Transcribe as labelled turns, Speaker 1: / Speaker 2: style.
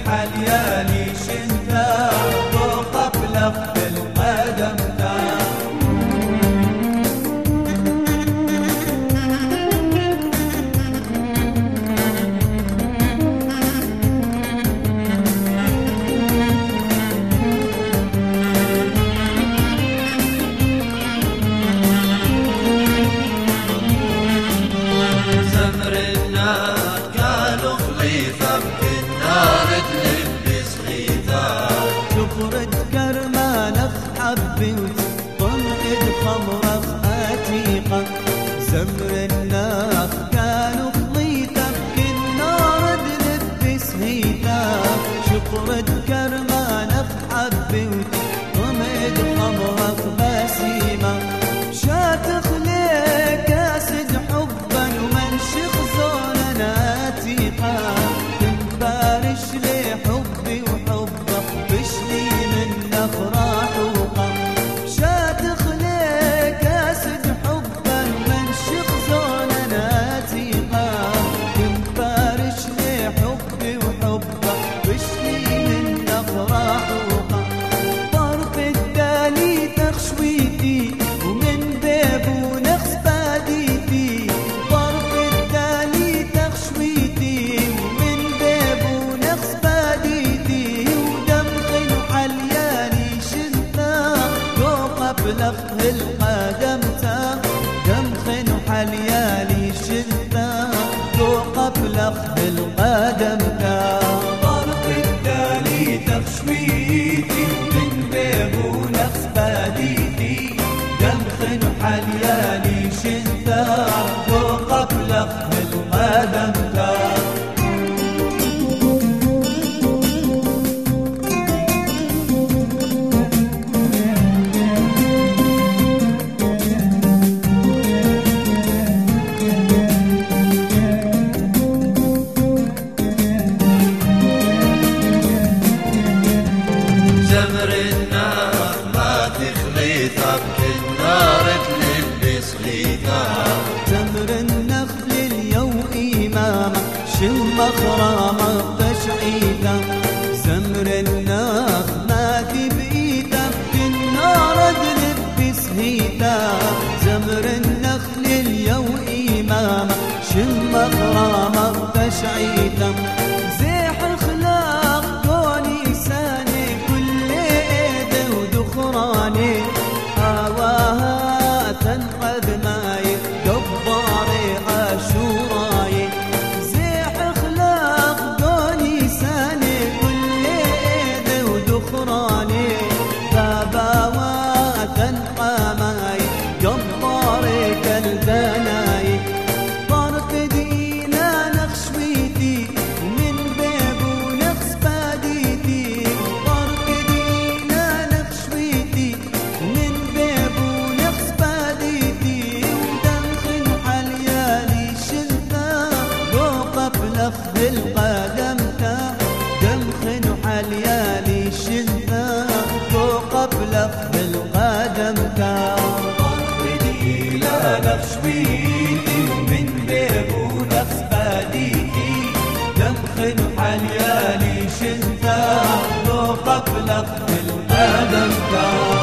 Speaker 1: حليالي شنتا وقبلك بالقدم تا
Speaker 2: خمرة عتيقة زمر الناخ كانوا خليطة بكالنار تلبس هيتا شقرة كرمانة حبي وطمد خمرة بسيمة شات خليك كاسد حبا ومنشخ زونا عتيقة تنبارش لي حبي وحبك بشلي من افراح لفظ القدم تا دمخن حليالي شلتا توقف لفظ القدم تا
Speaker 1: طرف التالي تخشويتي من باب ونفس باديتي دمخن حليالي شلتا توقف لفظ القدم تا
Speaker 2: تمر النخل اليوم إمامة شم خرامة تشعيتا زمر النخل ما تبقيتا بالنار تلبس هيتا زمر النخل اليوم إمامة شم خرامة تشعيتا زيح الخلاق دوني ساني كل ايده ودخراني هواها تنقذ ماي جباري عاشوراي زيح اخلاق دوني ساني كل ايده ودخراني بابا تنقى ماي جباري كالدناي طرف دينا نخشويتي ومن باب ونقص باديتي طرف دينا نخشويتي ومن باب ونقص باديتي ودمخن حليالي شلتا توقف لفظ القدم تا دمخن حليالي شلتا توقف لفظ القدم تا
Speaker 1: طرف دينا نخشويتي ومن باب ونفس باديتي دمخن حليالي شلتا توقف لفظ القدم تا